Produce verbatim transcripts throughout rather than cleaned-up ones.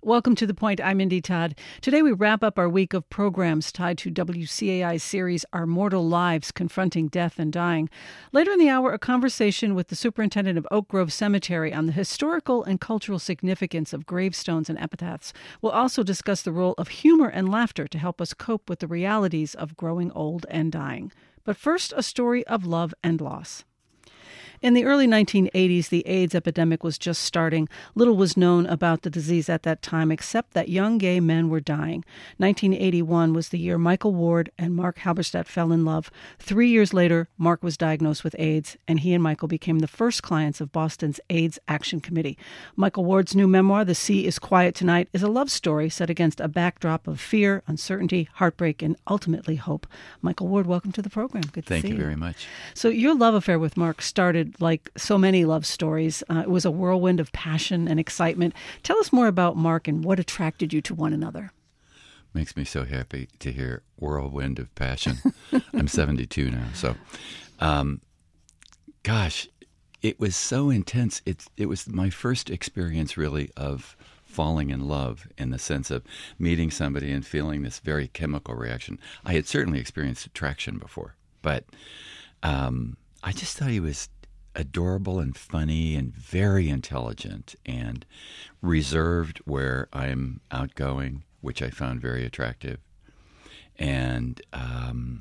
Welcome to The Point. I'm Indy Todd. Today we wrap up our week of programs tied to W C A I's series Our Mortal Lives, Confronting Death and Dying. Later in the hour, a conversation with the superintendent of Oak Grove Cemetery on the historical and cultural significance of gravestones and epitaphs. We'll also discuss the role of humor and laughter to help us cope with the realities of growing old and dying. But first, a story of love and loss. In the early nineteen eighties, the AIDS epidemic was just starting. Little was known about the disease at that time, except that young gay men were dying. nineteen eighty-one was the year Michael Ward and Mark Halberstadt fell in love. Three years later, Mark was diagnosed with AIDS, and he and Michael became the first clients of Boston's AIDS Action Committee. Michael Ward's new memoir, The Sea is Quiet Tonight, is a love story set against a backdrop of fear, uncertainty, heartbreak, and ultimately hope. Michael Ward, welcome to the program. Good to Thank see you. Thank you very much. So your love affair with Mark started like so many love stories. Uh, it was a whirlwind of passion and excitement. Tell us more about Mark and what attracted you to one another. Makes me so happy to hear whirlwind of passion. I'm seventy-two now, so um, gosh, it was so intense. It, it was my first experience really of falling in love in the sense of meeting somebody and feeling this very chemical reaction. I had certainly experienced attraction before, but um, I just thought he was adorable and funny and very intelligent and reserved where I'm outgoing, which I found very attractive. And um,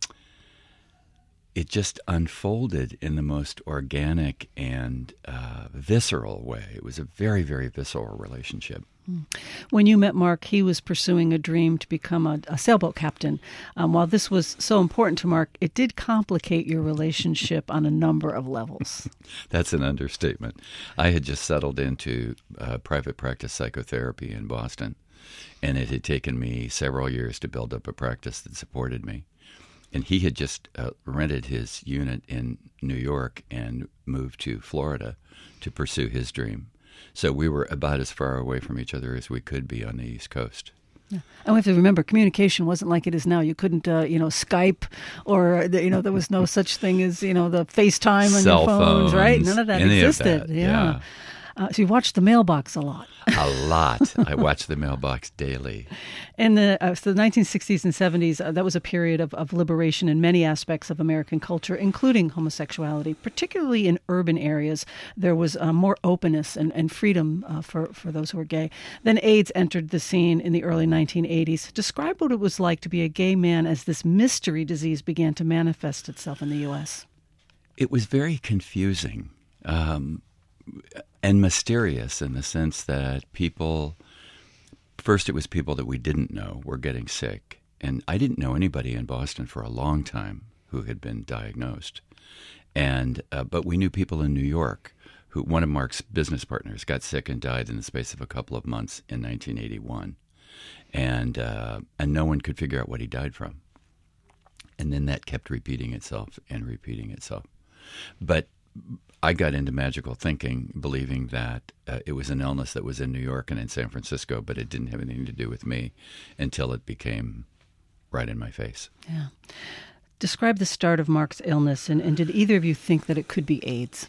it just unfolded in the most organic and uh, visceral way. It was a very, very visceral relationship. When you met Mark, he was pursuing a dream to become a, a sailboat captain. Um, while this was so important to Mark, it did complicate your relationship on a number of levels. That's an understatement. I had just settled into uh, private practice psychotherapy in Boston, and it had taken me several years to build up a practice that supported me. And he had just uh, rented his unit in New York and moved to Florida to pursue his dream. So we were about as far away from each other as we could be on the East Coast. Yeah. And we have to remember, communication wasn't like it is now. You couldn't, uh, you know, Skype or, you know, there was no such thing as, you know, the FaceTime on Cell your phones, phones, right? None of that any existed. Of that, yeah. yeah. Uh, so you watched the mailbox a lot. A lot. I watched the mailbox daily. In the, uh, so the nineteen sixties and seventies, uh, that was a period of, of liberation in many aspects of American culture, including homosexuality. Particularly in urban areas, there was uh, more openness and, and freedom uh, for, for those who were gay. Then AIDS entered the scene in the early nineteen eighties. Describe what it was like to be a gay man as this mystery disease began to manifest itself in the U S. It was very confusing. Um And mysterious in the sense that people, first it was people that we didn't know were getting sick. And I didn't know anybody in Boston for a long time who had been diagnosed. And uh, but we knew people in New York who, one of Mark's business partners got sick and died in the space of a couple of months in nineteen eighty-one. And, uh, and no one could figure out what he died from. And then that kept repeating itself and repeating itself. But I got into magical thinking, believing that uh, it was an illness that was in New York and in San Francisco, but it didn't have anything to do with me until it became right in my face. Yeah. Describe the start of Mark's illness, and, and did either of you think that it could be AIDS?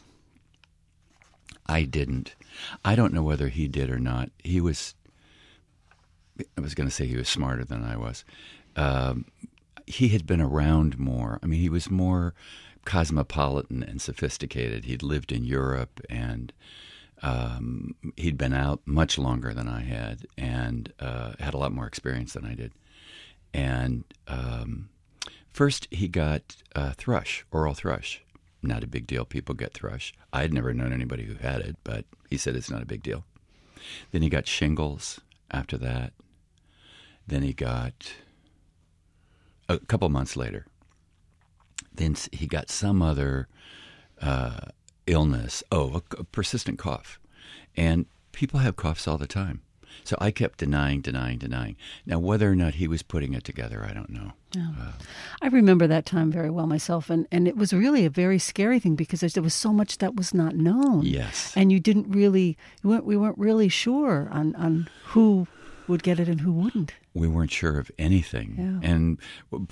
I didn't. I don't know whether he did or not. He was, I was going to say he was smarter than I was. Um, he had been around more. I mean, he was more cosmopolitan and sophisticated. He'd lived in Europe, and um, he'd been out much longer than I had, and uh, had a lot more experience than I did. And um, first he got uh, thrush, oral thrush. Not a big deal. People get thrush. I'd never known anybody who had it, but he said it's not a big deal. Then he got shingles after that. Then he got, a couple months later, then he got some other uh, illness. Oh, a, a persistent cough. And people have coughs all the time. So I kept denying, denying, denying. Now, whether or not he was putting it together, I don't know. Yeah. Uh, I remember that time very well myself, and, and it was really a very scary thing because there was so much that was not known. Yes. And you didn't really, we weren't, we weren't really sure on, on who would get it and who wouldn't. We weren't sure of anything. Yeah. And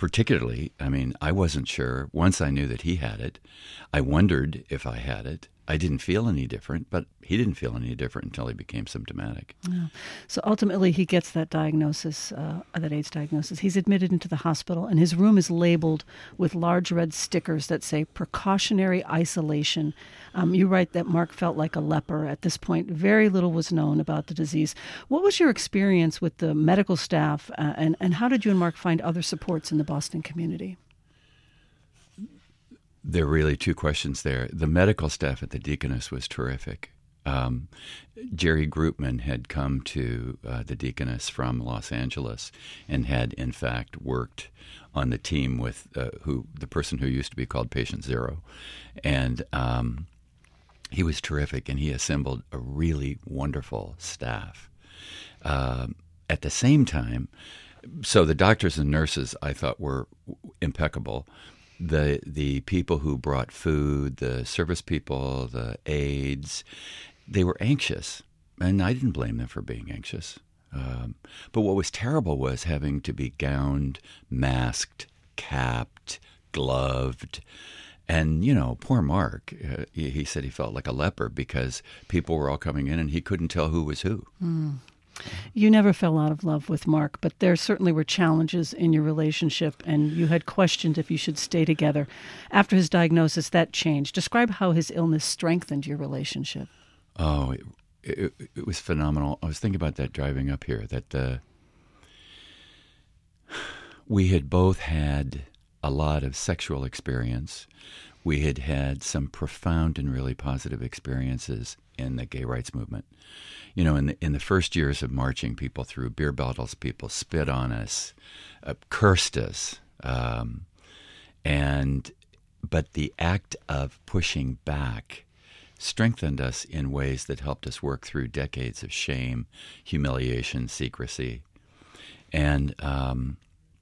particularly, I mean, I wasn't sure. Once I knew that he had it, I wondered if I had it. I didn't feel any different, but he didn't feel any different until he became symptomatic. Yeah. So ultimately, he gets that diagnosis, uh, that AIDS diagnosis. He's admitted into the hospital, and his room is labeled with large red stickers that say precautionary isolation. Um, you write that Mark felt like a leper. At this point, very little was known about the disease. What was your experience with the medical staff, uh, and, and how did you and Mark find other supports in the Boston community? There are really two questions there. The medical staff at the Deaconess was terrific. Um, Jerry Groupman had come to uh, the Deaconess from Los Angeles and had, in fact, worked on the team with uh, who the person who used to be called Patient Zero. And um, he was terrific, and he assembled a really wonderful staff. Um, at the same time, so the doctors and nurses, I thought, were impeccable. The the people who brought food, the service people, the aides, they were anxious, and I didn't blame them for being anxious. Um, but what was terrible was having to be gowned, masked, capped, gloved, and, you know, poor Mark, uh, he, he said he felt like a leper because people were all coming in and he couldn't tell who was who. Mm. You never fell out of love with Mark, but there certainly were challenges in your relationship, and you had questioned if you should stay together. After his diagnosis, that changed. Describe how his illness strengthened your relationship. Oh, it, it, it was phenomenal. I was thinking about that driving up here, that the, we had both had a lot of sexual experience. We had had some profound and really positive experiences in the gay rights movement. You know, in the, in the first years of marching, people threw beer bottles, people spit on us, uh, cursed us, um, and but the act of pushing back strengthened us in ways that helped us work through decades of shame, humiliation, secrecy, and um,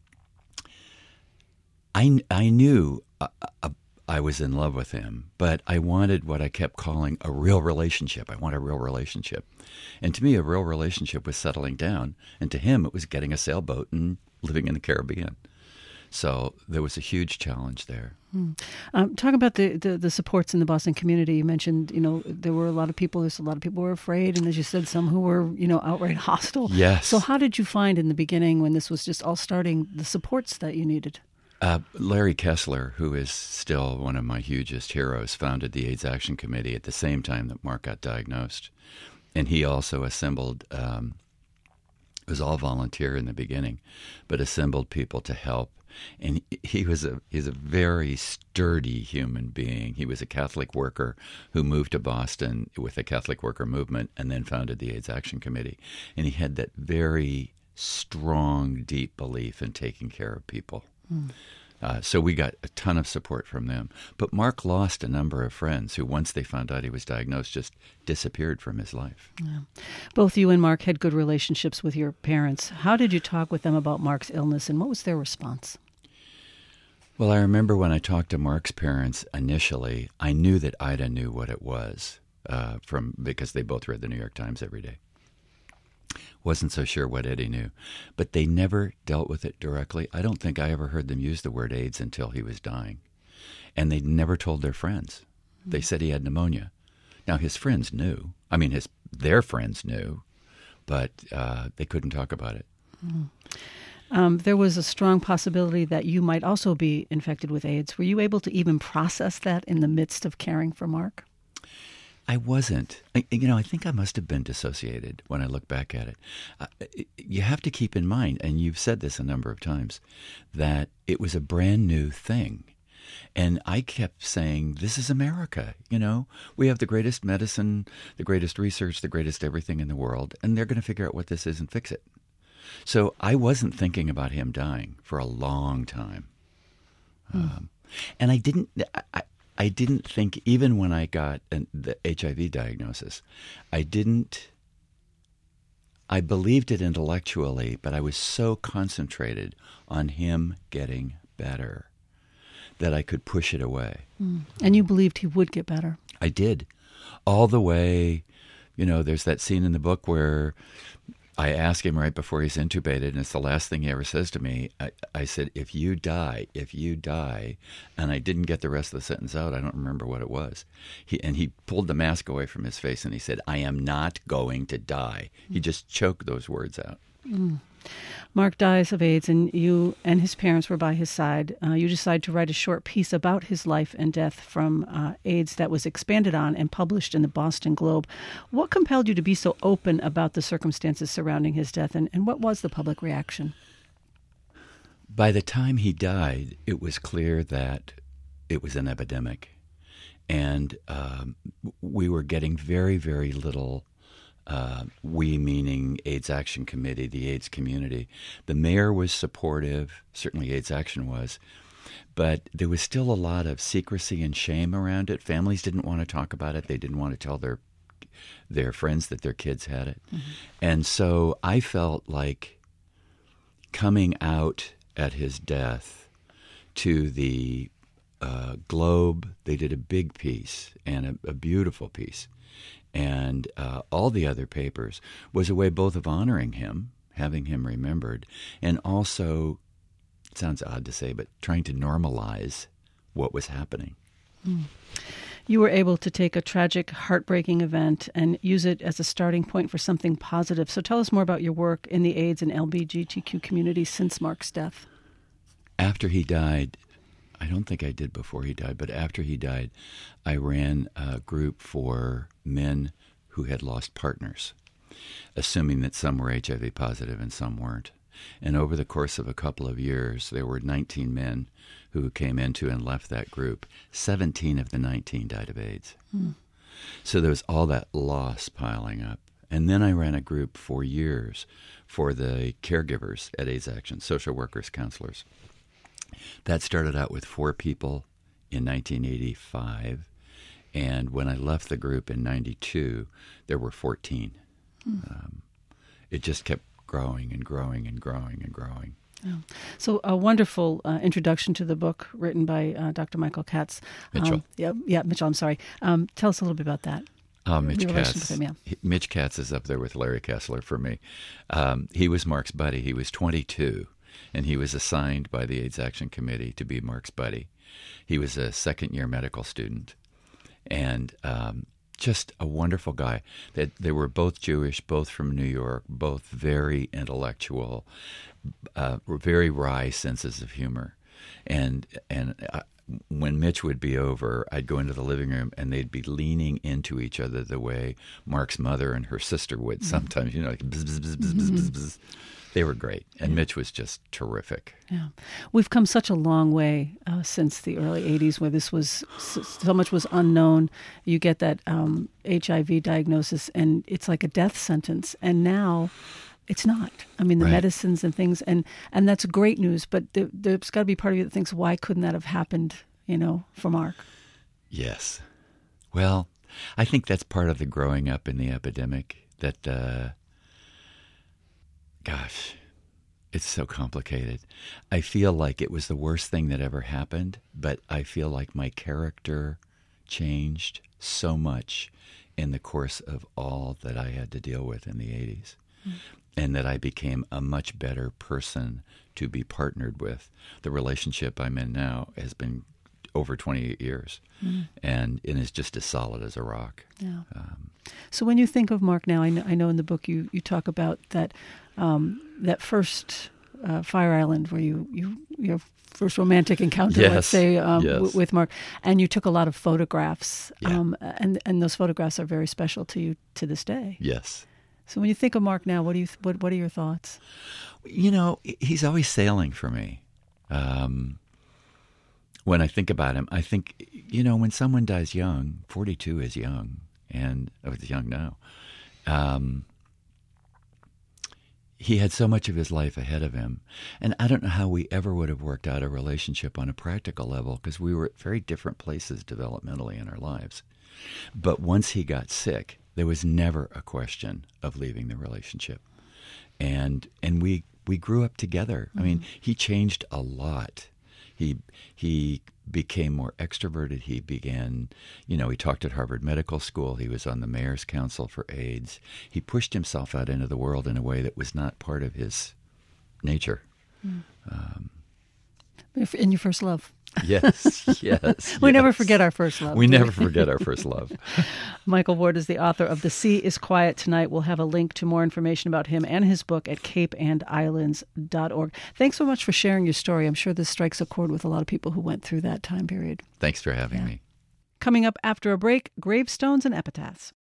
I I knew. Uh, uh, I was in love with him, but I wanted what I kept calling a real relationship. I want a real relationship. And to me, a real relationship was settling down. And to him, it was getting a sailboat and living in the Caribbean. So there was a huge challenge there. Hmm. Um, talk about the, the, the supports in the Boston community. You mentioned, you know, there were a lot of people, there's a lot of people who were afraid. And as you said, some who were, you know, outright hostile. Yes. So how did you find in the beginning, when this was just all starting, the supports that you needed? Uh, Larry Kessler, who is still one of my hugest heroes, founded the AIDS Action Committee at the same time that Mark got diagnosed. And he also assembled, um, it was all volunteer in the beginning, but assembled people to help. And he was a he's a very sturdy human being. He was a Catholic worker who moved to Boston with the Catholic worker movement and then founded the AIDS Action Committee. And he had that very strong, deep belief in taking care of people. Mm. Uh, so we got a ton of support from them. But Mark lost a number of friends who, once they found out he was diagnosed, just disappeared from his life. Yeah. Both you and Mark had good relationships with your parents. How did you talk with them about Mark's illness, and what was their response? Well, I remember when I talked to Mark's parents initially, I knew that Ida knew what it was uh, from because they both read the New York Times every day. Wasn't so sure what Eddie knew, but they never dealt with it directly. I don't think I ever heard them use the word AIDS until he was dying. And they never told their friends. Mm-hmm. They said he had pneumonia. Now, his friends knew. I mean, his their friends knew, but uh, they couldn't talk about it. Mm-hmm. Um, there was a strong possibility that you might also be infected with AIDS. Were you able to even process that in the midst of caring for Mark? I wasn't. I, you know, I think I must have been dissociated when I look back at it. Uh, you have to keep in mind, and you've said this a number of times, that it was a brand new thing. And I kept saying, this is America, you know. We have the greatest medicine, the greatest research, the greatest everything in the world, and they're going to figure out what this is and fix it. So I wasn't thinking about him dying for a long time. Hmm. Um, and I didn't... I, I didn't think, even when I got an, the H I V diagnosis, I didn't, I believed it intellectually, but I was so concentrated on him getting better that I could push it away. Mm. And you believed he would get better? I did. All the way, you know, there's that scene in the book where I asked him right before he's intubated, and it's the last thing he ever says to me. I, I said, if you die, if you die, and I didn't get the rest of the sentence out. I don't remember what it was. He, and he pulled the mask away from his face, and he said, I am not going to die. He just choked those words out. Mm. Mark dies of AIDS, and you and his parents were by his side. Uh, you decide to write a short piece about his life and death from uh, AIDS that was expanded on and published in the Boston Globe. What compelled you to be so open about the circumstances surrounding his death, and, and what was the public reaction? By the time he died, it was clear that it was an epidemic, and um, we were getting very, very little. Uh, we, meaning AIDS Action Committee, the AIDS community. The mayor was supportive, certainly AIDS Action was, but there was still a lot of secrecy and shame around it. Families didn't want to talk about it. They didn't want to tell their their friends that their kids had it. Mm-hmm. And so I felt like coming out at his death to the uh, Globe, they did a big piece and a, a beautiful piece. And uh, all the other papers, was a way both of honoring him, having him remembered, and also, it sounds odd to say, but trying to normalize what was happening. Mm. You were able to take a tragic, heartbreaking event and use it as a starting point for something positive. So tell us more about your work in the AIDS and L G B T Q community since Mark's death. After he died, I don't think I did before he died, but after he died, I ran a group for men who had lost partners, assuming that some were H I V positive and some weren't. And over the course of a couple of years, there were nineteen men who came into and left that group. seventeen of the nineteen died of AIDS. Hmm. So there was all that loss piling up. And then I ran a group for years for the caregivers at AIDS Action, social workers, counselors. That started out with four people in nineteen eighty-five, and when I left the group in ninety-two, there were fourteen. Hmm. Um, it just kept growing and growing and growing and growing. Oh. So a wonderful uh, introduction to the book written by uh, Doctor Michael Katz. Mitchell. Um, yeah, yeah, Mitchell, I'm sorry. Um, tell us a little bit about that. Oh, Mitch Katz. Him, yeah. Mitch Katz is up there with Larry Kessler for me. Um, he was Mark's buddy. He was twenty-two. And he was assigned by the AIDS Action Committee to be Mark's buddy. He was a second-year medical student, and um, just a wonderful guy. They, they were both Jewish, both from New York, both very intellectual, uh, very wry senses of humor. And and I, when Mitch would be over, I'd go into the living room, and they'd be leaning into each other the way Mark's mother and her sister would sometimes, you know, like bzz, bzz, bzz, bzz, bzz, bzz, bzz. They were great, and Mitch was just terrific. Yeah, we've come such a long way uh, since the early eighties, where this was so much was unknown. You get that um, H I V diagnosis, and it's like a death sentence. And now, it's not. I mean, the right. medicines and things, and and that's great news. But there, there's got to be part of you that thinks, why couldn't that have happened? You know, for Mark. Yes. Well, I think that's part of the growing up in the epidemic. That. Uh, Gosh, it's so complicated. I feel like it was the worst thing that ever happened, but I feel like my character changed so much in the course of all that I had to deal with in the eighties, mm. and that I became a much better person to be partnered with. The relationship I'm in now has been over twenty-eight years, mm. and it is just as solid as a rock. Yeah. Um, so when you think of Mark now, I know, I know in the book you, you talk about that um, that first uh, Fire Island where you, you your first romantic encounter, yes. let's say, um, yes. w- with Mark, and you took a lot of photographs, yeah. um, and and those photographs are very special to you to this day. Yes. So when you think of Mark now, what do you what what are your thoughts? You know, he's always sailing for me. Um, when I think about him, I think, you know, when someone dies young, forty-two is young, and I was young now. Um, he had so much of his life ahead of him, and I don't know how we ever would have worked out a relationship on a practical level because we were at very different places developmentally in our lives. But once he got sick, there was never a question of leaving the relationship, and and we we grew up together. Mm-hmm. I mean, he changed a lot. He he became more extroverted. He began, you know, he talked at Harvard Medical School. He was on the Mayor's Council for AIDS. He pushed himself out into the world in a way that was not part of his nature. Mm. Um, in your first love. Yes, yes. we yes. never forget our first love. We never forget our first love. Michael Ward is the author of The Sea is Quiet Tonight. We'll have a link to more information about him and his book at cape and islands dot org. Thanks so much for sharing your story. I'm sure this strikes a chord with a lot of people who went through that time period. Thanks for having yeah. me. Coming up after a break, gravestones and epitaphs.